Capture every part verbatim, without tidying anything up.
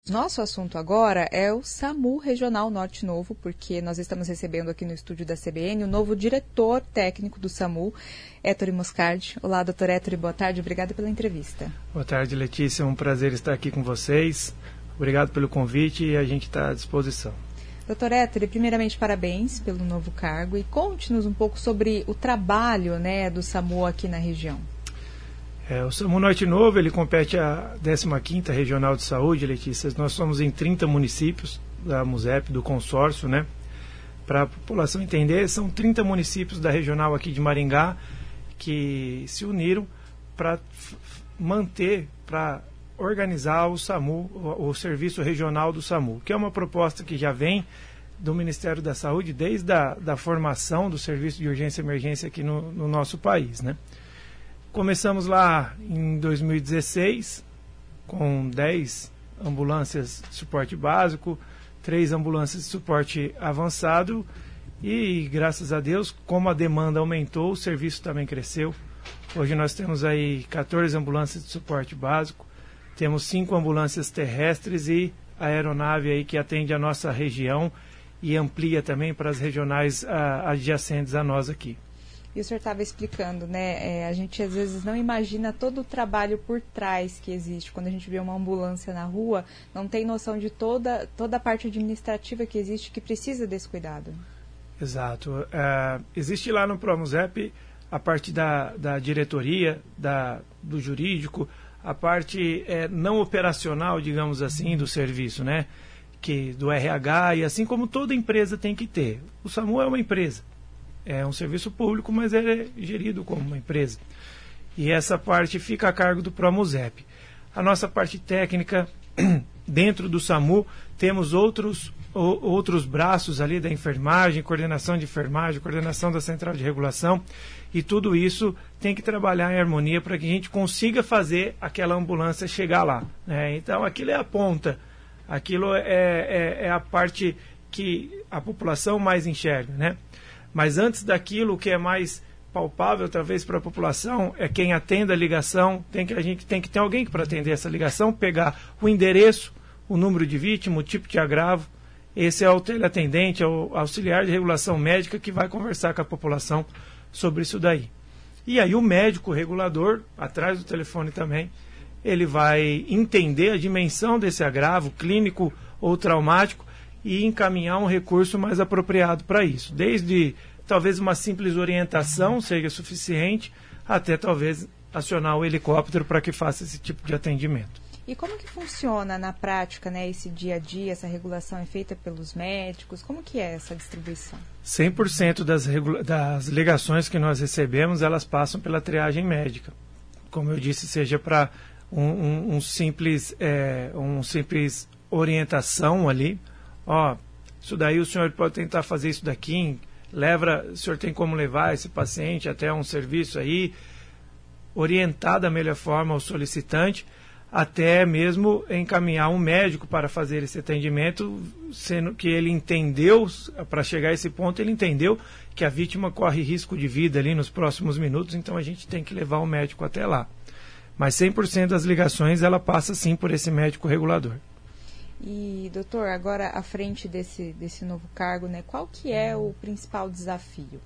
Nosso assunto agora é o SAMU Regional Norte Novo, porque nós estamos recebendo aqui no estúdio da C B N o novo diretor técnico do SAMU, Ettore Moscardi. Olá, doutor Ettore, boa tarde, obrigada pela entrevista. Boa tarde, Letícia, é um prazer estar aqui com vocês. Obrigado pelo convite e a gente está à disposição. doutor Ettore, primeiramente parabéns pelo novo cargo e conte-nos um pouco sobre o trabalho, né, do SAMU aqui na região. É, o SAMU Norte Novo, ele compete à décima quinta Regional de Saúde, Letícia. Nós somos em trinta municípios da MUSEP, do consórcio, né? Para a população entender, são trinta municípios da regional aqui de Maringá que se uniram para manter, para organizar o SAMU, o, o Serviço Regional do SAMU, que é uma proposta que já vem do Ministério da Saúde desde a da formação do Serviço de Urgência e Emergência aqui no, no nosso país, né? Começamos lá em dois mil e dezesseis, com dez ambulâncias de suporte básico, três ambulâncias de suporte avançado e, graças a Deus, como a demanda aumentou, o serviço também cresceu. Hoje nós temos aí quatorze ambulâncias de suporte básico, temos cinco ambulâncias terrestres e a aeronave aí que atende a nossa região e amplia também para as regionais a, adjacentes a nós aqui. E o senhor estava explicando, né? É, a gente às vezes não imagina todo o trabalho por trás que existe. Quando a gente vê uma ambulância na rua, não tem noção de toda, toda a parte administrativa que existe que precisa desse cuidado. Exato. Uh, existe lá no PROMUSEP a parte da, da diretoria, da, do jurídico, a parte é, não operacional, digamos assim, do serviço, né? Que, do R H, e assim como toda empresa tem que ter. O SAMU é uma empresa. É um serviço público, mas ele é gerido como uma empresa. E essa parte fica a cargo do PROMUSEP. A nossa parte técnica, dentro do SAMU, temos outros, o, outros braços ali da enfermagem, coordenação de enfermagem, coordenação da central de regulação, e tudo isso tem que trabalhar em harmonia para que a gente consiga fazer aquela ambulância chegar lá, né? Então, aquilo é a ponta, aquilo é, é, é a parte que a população mais enxerga, né? Mas antes daquilo, o que é mais palpável, talvez, para a população, é quem atende a ligação. Tem que, a gente tem que ter alguém para atender essa ligação, pegar o endereço, o número de vítima, o tipo de agravo. Esse é o teleatendente, é o auxiliar de regulação médica que vai conversar com a população sobre isso daí. E aí o médico regulador, atrás do telefone também, ele vai entender a dimensão desse agravo clínico ou traumático e encaminhar um recurso mais apropriado para isso. Desde talvez uma simples orientação seja suficiente, até talvez acionar o helicóptero para que faça esse tipo de atendimento. E como que funciona na prática, né, esse dia a dia, essa regulação é feita pelos médicos? Como que é essa distribuição? cem por cento das, regula- das ligações que nós recebemos, elas passam pela triagem médica. Como eu disse, seja para um, um, um simples, é, um simples orientação ali. Ó, isso daí o senhor pode tentar fazer isso daqui, leva, o senhor tem como levar esse paciente até um serviço aí, orientar da melhor forma o solicitante, até mesmo encaminhar um médico para fazer esse atendimento, sendo que ele entendeu, para chegar a esse ponto, ele entendeu que a vítima corre risco de vida ali nos próximos minutos, então a gente tem que levar o médico até lá. Mas cem por cento das ligações, ela passa sim por esse médico regulador. E, doutor, agora à frente desse, desse novo cargo, né, qual que é o principal desafio?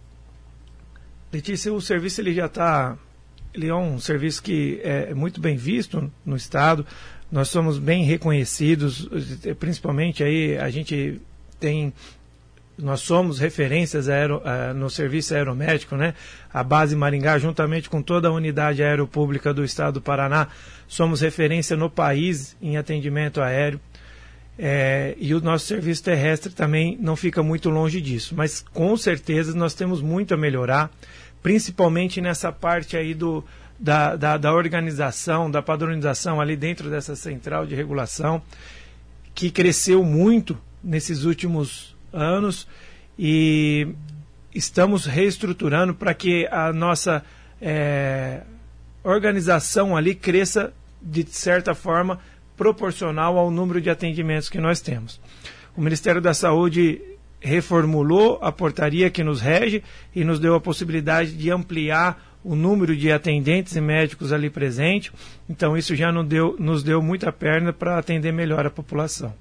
Letícia, o serviço ele já está... Ele é um serviço que é muito bem visto no Estado. Nós somos bem reconhecidos, principalmente aí a gente tem... Nós somos referências aero, uh, no serviço aeromédico, né? A base Maringá, juntamente com toda a unidade aeropública do Estado do Paraná, somos referência no país em atendimento aéreo. É, e o nosso serviço terrestre também não fica muito longe disso. Mas, com certeza, nós temos muito a melhorar, principalmente nessa parte aí do, da, da, da organização, da padronização ali dentro dessa central de regulação, que cresceu muito nesses últimos anos e estamos reestruturando para que a nossa é, organização ali cresça de certa forma proporcional ao número de atendimentos que nós temos. O Ministério da Saúde reformulou a portaria que nos rege e nos deu a possibilidade de ampliar o número de atendentes e médicos ali presente. Então isso já nos deu, nos deu muita perna para atender melhor a população.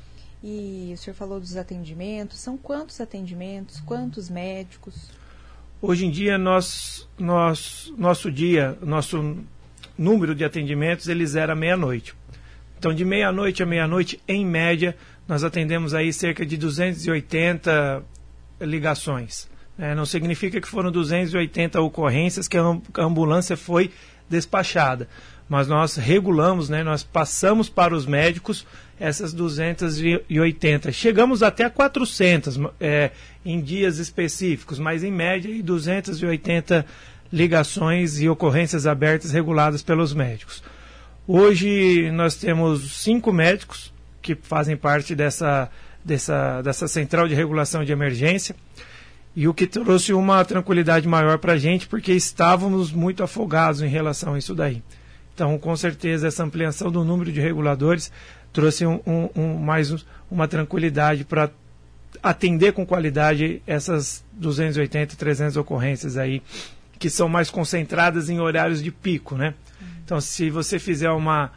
E o senhor falou dos atendimentos, são quantos atendimentos, quantos médicos? Hoje em dia, nós, nós, nosso dia, nosso número de atendimentos, ele zera meia-noite. Então, de meia-noite a meia-noite, em média, nós atendemos aí cerca de duzentas e oitenta ligações. É, não significa que foram duzentas e oitenta ocorrências que a ambulância foi despachada, mas nós regulamos, né, nós passamos para os médicos essas duzentas e oitenta. Chegamos até a quatrocentas é, em dias específicos, mas em média duzentas e oitenta ligações e ocorrências abertas reguladas pelos médicos. Hoje nós temos cinco médicos que fazem parte dessa, dessa, dessa central de regulação de emergência, e o que trouxe uma tranquilidade maior para a gente, porque estávamos muito afogados em relação a isso daí. Então, com certeza, essa ampliação do número de reguladores trouxe um, um, um, mais uma tranquilidade para atender com qualidade essas duzentas e oitenta, trezentas ocorrências aí, que são mais concentradas em horários de pico, né? Então, se você fizer uma,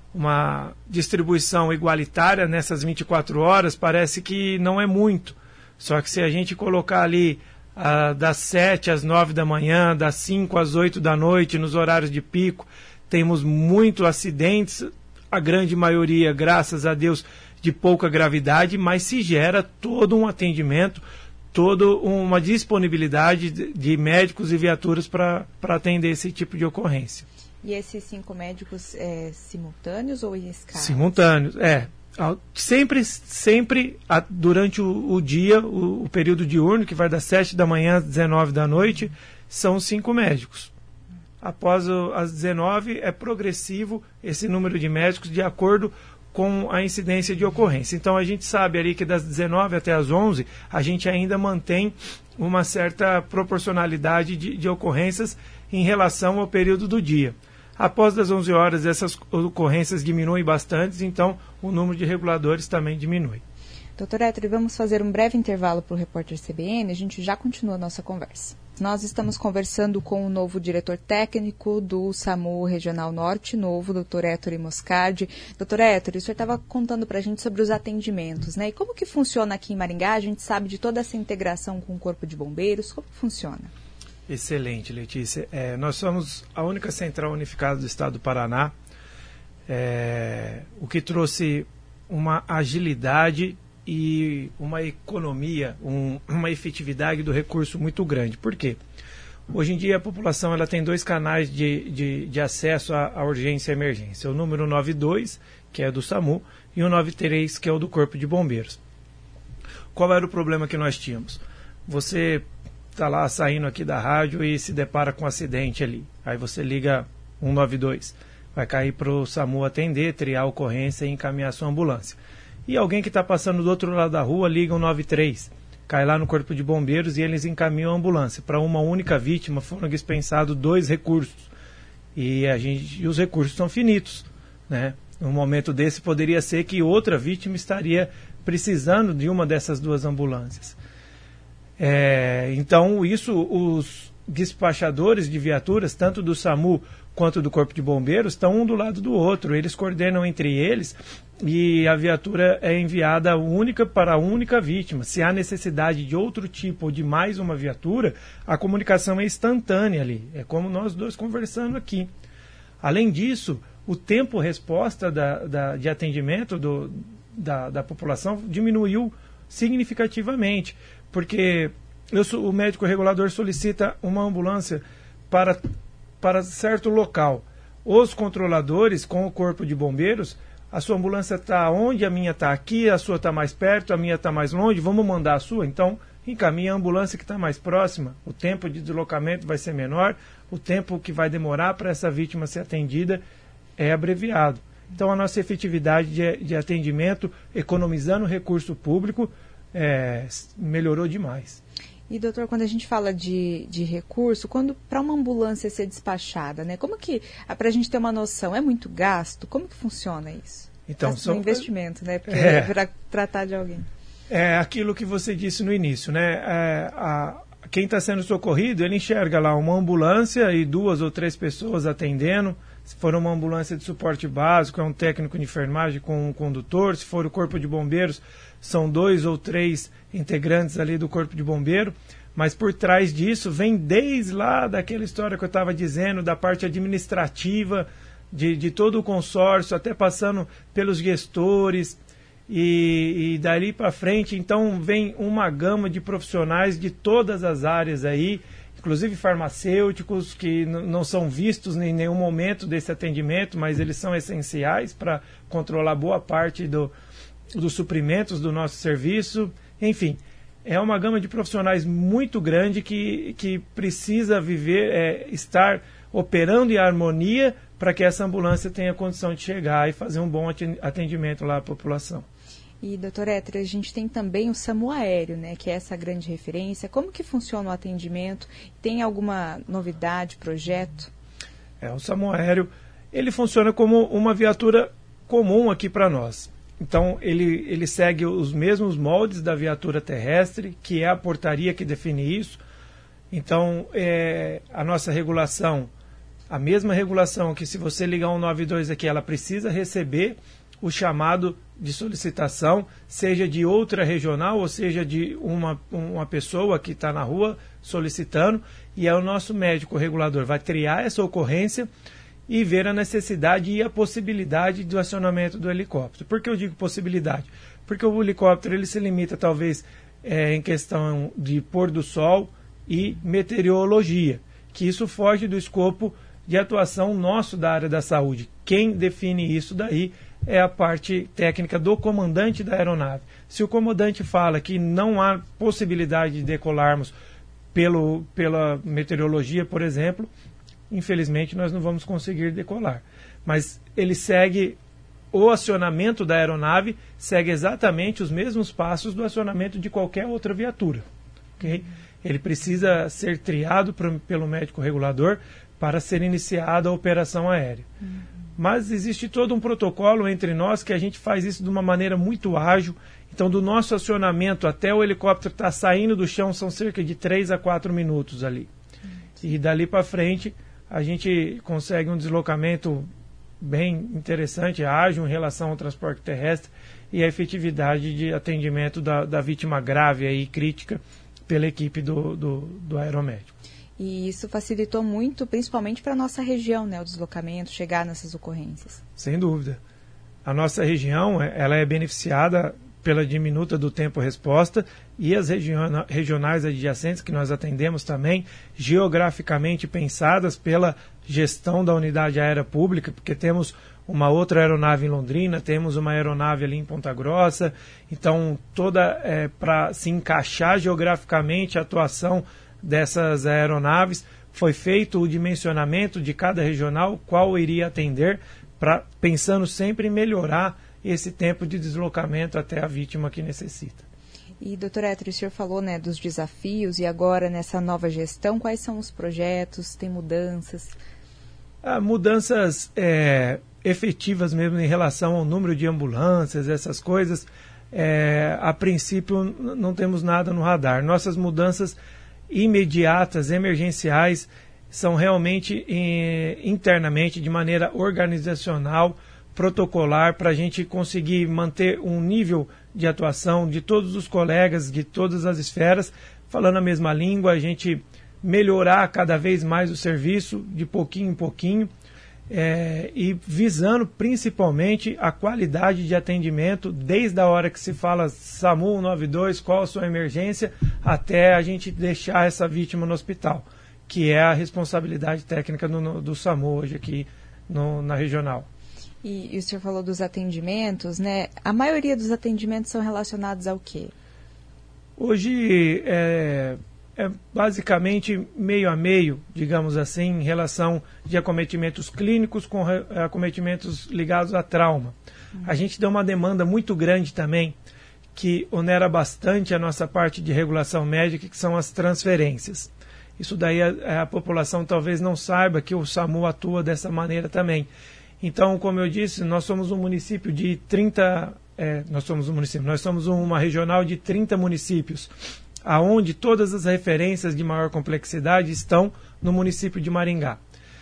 uma distribuição igualitária nessas vinte e quatro horas, parece que não é muito. Só que se a gente colocar ali ah, das sete às nove da manhã, das cinco às oito da noite, nos horários de pico, temos muitos acidentes, a grande maioria, graças a Deus, de pouca gravidade, mas se gera todo um atendimento, toda uma disponibilidade de, de médicos e viaturas para atender esse tipo de ocorrência. E esses cinco médicos é, simultâneos ou em escala? Simultâneos, é. Sempre, sempre durante o, o dia, o, o período diurno, que vai das sete da manhã às dezenove da noite, são cinco médicos. Após o, as dezenove, é progressivo esse número de médicos de acordo com a incidência de ocorrência. Então, a gente sabe ali que das dezenove até as onze, a gente ainda mantém uma certa proporcionalidade de, de ocorrências em relação ao período do dia. Após das onze horas, essas ocorrências diminuem bastante, então o número de reguladores também diminui. Doutor Héctor, vamos fazer um breve intervalo para o repórter C B N, a gente já continua a nossa conversa. Nós estamos conversando com o novo diretor técnico do SAMU Regional Norte Novo, doutor Héctor Moscardi. Doutor Héctor, o senhor estava contando para a gente sobre os atendimentos, né? E como que funciona aqui em Maringá? A gente sabe de toda essa integração com o Corpo de Bombeiros, como que funciona? Excelente, Letícia. É, nós somos a única central unificada do estado do Paraná, é, o que trouxe uma agilidade e uma economia, um, uma efetividade do recurso muito grande. Por quê? Hoje em dia a população ela tem dois canais de, de, de acesso à, à urgência e emergência. O número noventa e dois, que é do SAMU, e o noventa e três, que é o do Corpo de Bombeiros. Qual era o problema que nós tínhamos? Você está lá saindo aqui da rádio e se depara com um acidente ali. Aí você liga cento e noventa e dois. Vai cair para o SAMU atender, triar a ocorrência e encaminhar a sua ambulância. E alguém que está passando do outro lado da rua liga cento e noventa e três. Cai lá no Corpo de Bombeiros e eles encaminham a ambulância. Para uma única vítima foram dispensados dois recursos. E, a gente, e os recursos são finitos, né? Num momento desse poderia ser que outra vítima estaria precisando de uma dessas duas ambulâncias. É, então, isso, os despachadores de viaturas, tanto do SAMU quanto do Corpo de Bombeiros, estão um do lado do outro. Eles coordenam entre eles e a viatura é enviada única para a única vítima. Se há necessidade de outro tipo ou de mais uma viatura, a comunicação é instantânea ali. É como nós dois conversando aqui. Além disso, o tempo-resposta da, da, de atendimento do, da, da população diminuiu significativamente. Porque eu, o médico regulador solicita uma ambulância para, para certo local. Os controladores, com o Corpo de Bombeiros, a sua ambulância está onde, a minha está aqui, a sua está mais perto, a minha está mais longe, vamos mandar a sua? Então, encaminha a ambulância que está mais próxima. O tempo de deslocamento vai ser menor, o tempo que vai demorar para essa vítima ser atendida é abreviado. Então, a nossa efetividade de, de atendimento, economizando recurso público, É, melhorou demais. E, doutor, quando a gente fala de, de recurso, quando para uma ambulância ser despachada, né? Como que, para a gente ter uma noção, é muito gasto? Como que funciona isso? Então, são investimento, né? Porque é, para tratar de alguém. É aquilo que você disse no início, né? É, a, quem está sendo socorrido, ele enxerga lá uma ambulância e duas ou três pessoas atendendo. Se for uma ambulância de suporte básico, é um técnico de enfermagem com um condutor. Se for o corpo de bombeiros, são dois ou três integrantes ali do corpo de bombeiro. Mas por trás disso vem desde lá daquela história que eu estava dizendo, da parte administrativa, de, de todo o consórcio, até passando pelos gestores, e, e dali para frente, então vem uma gama de profissionais de todas as áreas aí, inclusive farmacêuticos, que não são vistos em nenhum momento desse atendimento, mas eles são essenciais para controlar boa parte do, dos suprimentos do nosso serviço. Enfim, é uma gama de profissionais muito grande que, que precisa viver, é, estar operando em harmonia para que essa ambulância tenha condição de chegar e fazer um bom atendimento lá à população. E, doutor Héctor, a gente tem também o SAMU aéreo, né, que é essa grande referência. Como que funciona o atendimento? Tem alguma novidade, projeto? É, o SAMU aéreo, ele funciona como uma viatura comum aqui para nós. Então, ele, ele segue os mesmos moldes da viatura terrestre, que é a portaria que define isso. Então, é, a nossa regulação, a mesma regulação que se você ligar um nove dois aqui, ela precisa receber o chamado de solicitação, seja de outra regional, ou seja de uma, uma pessoa que está na rua solicitando, e é o nosso médico regulador vai triar essa ocorrência e ver a necessidade e a possibilidade do acionamento do helicóptero. Por que eu digo possibilidade? Porque o helicóptero ele se limita talvez é, em questão de pôr do sol e meteorologia, que isso foge do escopo de atuação nosso da área da saúde. Quem define isso daí é a parte técnica do comandante da aeronave. Se o comandante fala que não há possibilidade de decolarmos pelo, pela meteorologia, por exemplo, infelizmente nós não vamos conseguir decolar. Mas ele segue, o acionamento da aeronave segue exatamente os mesmos passos do acionamento de qualquer outra viatura. Okay? Ele precisa ser triado pro, pelo médico regulador para ser iniciada a operação aérea. Uhum. Mas existe todo um protocolo entre nós que a gente faz isso de uma maneira muito ágil. Então, do nosso acionamento até o helicóptero estar saindo do chão são cerca de três a quatro minutos ali. Uhum. E dali para frente a gente consegue um deslocamento bem interessante, ágil em relação ao transporte terrestre e a efetividade de atendimento da, da vítima grave e crítica pela equipe do, do, do aeromédico. E isso facilitou muito, principalmente para a nossa região, né, o deslocamento, chegar nessas ocorrências. Sem dúvida. A nossa região ela é beneficiada pela diminuta do tempo-resposta e as regiona- regionais adjacentes que nós atendemos também, geograficamente pensadas pela gestão da unidade aérea pública, porque temos uma outra aeronave em Londrina, temos uma aeronave ali em Ponta Grossa, então toda é, para se encaixar geograficamente a atuação dessas aeronaves, foi feito o dimensionamento de cada regional, qual iria atender, pra, pensando sempre em melhorar esse tempo de deslocamento até a vítima que necessita. E, doutor Héctor, o senhor falou, né, dos desafios e agora nessa nova gestão, quais são os projetos, tem mudanças? Ah, mudanças é, efetivas mesmo em relação ao número de ambulâncias, essas coisas, é, a princípio não temos nada no radar. Nossas mudanças imediatas, emergenciais, são realmente eh, internamente, de maneira organizacional, protocolar, para a gente conseguir manter um nível de atuação de todos os colegas, de todas as esferas, falando a mesma língua, a gente melhorar cada vez mais o serviço, de pouquinho em pouquinho, eh, e visando principalmente a qualidade de atendimento, desde a hora que se fala SAMU um nove dois, qual a sua emergência, até a gente deixar essa vítima no hospital, que é a responsabilidade técnica do, do SAMU hoje aqui no, na regional. E, e o senhor falou dos atendimentos, né? A maioria dos atendimentos são relacionados ao quê? Hoje é, é basicamente meio a meio, digamos assim, em relação de acometimentos clínicos com acometimentos ligados a trauma. Uhum. A gente deu uma demanda muito grande também, que onera bastante a nossa parte de regulação médica, que são as transferências. Isso daí a, a população talvez não saiba que o SAMU atua dessa maneira também. Então, como eu disse, nós somos um município de trinta, é, nós somos um município, nós somos uma regional de trinta municípios. aonde todas as referências de maior complexidade estão no município de Maringá.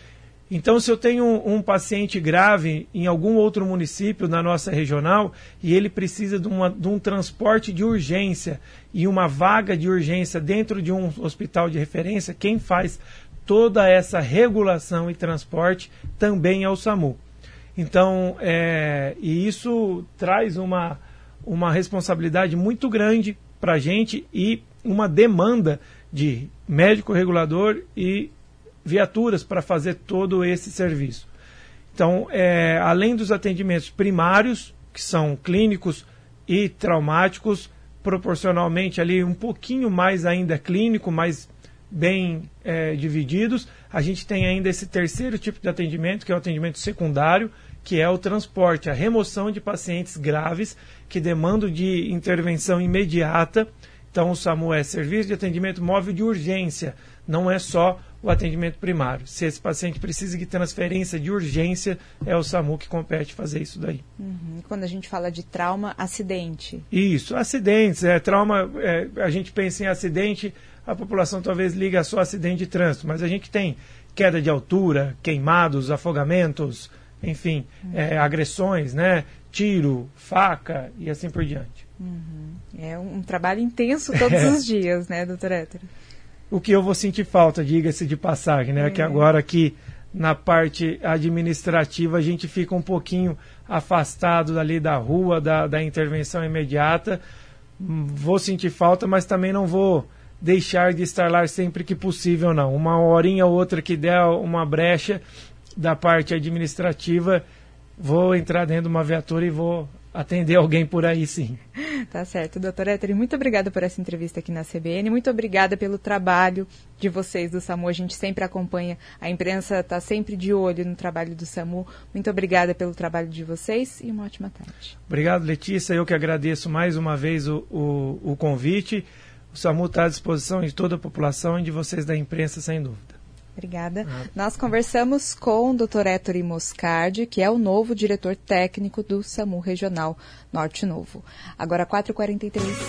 Então, se eu tenho um, um paciente grave em algum outro município na nossa regional e ele precisa de, uma, de um transporte de urgência e uma vaga de urgência dentro de um hospital de referência, quem faz toda essa regulação e transporte também é o SAMU. Então, é, e isso traz uma, uma responsabilidade muito grande para a gente e uma demanda de médico regulador e viaturas para fazer todo esse serviço. Então, é, além dos atendimentos primários, que são clínicos e traumáticos, proporcionalmente ali um pouquinho mais ainda clínico, mas bem é, divididos, a gente tem ainda esse terceiro tipo de atendimento, que é o atendimento secundário, que é o transporte, a remoção de pacientes graves que demandam de intervenção imediata. Então, o SAMU é serviço de atendimento móvel de urgência, não é só o atendimento primário. Se esse paciente precisa de transferência de urgência, é o SAMU que compete fazer isso daí. Uhum. Quando a gente fala de trauma, acidente. Isso, acidentes, é, trauma, é, a gente pensa em acidente, a população talvez liga só acidente de trânsito, mas a gente tem queda de altura, queimados, afogamentos, enfim, uhum. é, agressões, né? Tiro, faca e assim por diante. Uhum. É um, um trabalho intenso todos é. os dias, né, doutor Hétero? O que eu vou sentir falta, diga-se de passagem, né? É. Que agora aqui na parte administrativa a gente fica um pouquinho afastado ali da rua, da, da intervenção imediata. Vou sentir falta, mas também não vou deixar de estar lá sempre que possível, não. Uma horinha ou outra que der uma brecha da parte administrativa, vou entrar dentro de uma viatura e vou atender alguém por aí, sim. Tá certo, doutor Hétero. Muito obrigada por essa entrevista aqui na C B N. Muito obrigada pelo trabalho de vocês do SAMU. A gente sempre acompanha, a imprensa está sempre de olho no trabalho do SAMU. Muito obrigada pelo trabalho de vocês e uma ótima tarde. Obrigado, Letícia. Eu que agradeço mais uma vez o, o, o convite. O SAMU está à disposição de toda a população e de vocês da imprensa, sem dúvida. Obrigada. Ah. Nós conversamos com o doutor Hétero Moscardi, que é o novo diretor técnico do SAMU Regional Norte Novo. Agora, quatro e quarenta e três.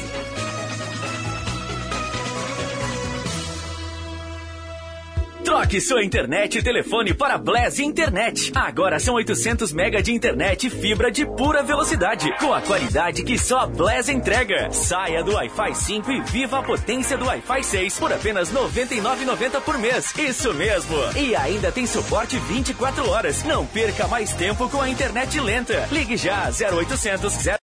Troque sua internet e telefone para Blaze Internet. Agora são oitocentos megas de internet e fibra de pura velocidade, com a qualidade que só a Blaze entrega. Saia do Wi-Fi cinco e viva a potência do Wi-Fi seis por apenas noventa e nove reais e noventa centavos por mês. Isso mesmo! E ainda tem suporte vinte e quatro horas. Não perca mais tempo com a internet lenta. Ligue já zero oitocentos zero